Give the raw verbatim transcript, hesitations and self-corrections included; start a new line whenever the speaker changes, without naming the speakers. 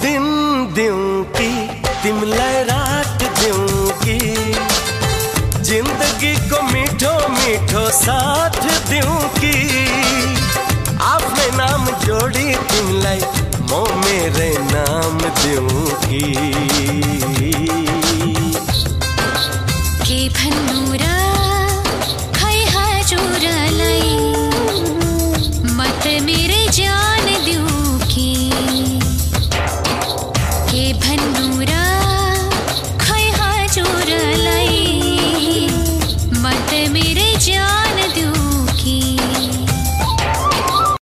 दिन दियों की तिमलाई रात दियों की, जिंदगी को मीठो मीठो साथ दियों की। आपने नाम जोड़ी तिमलाई मो मेरे नाम दियों की।
के भन्नुरा खै हजुरलाई मत मेरे जान दियों की। के भन्नु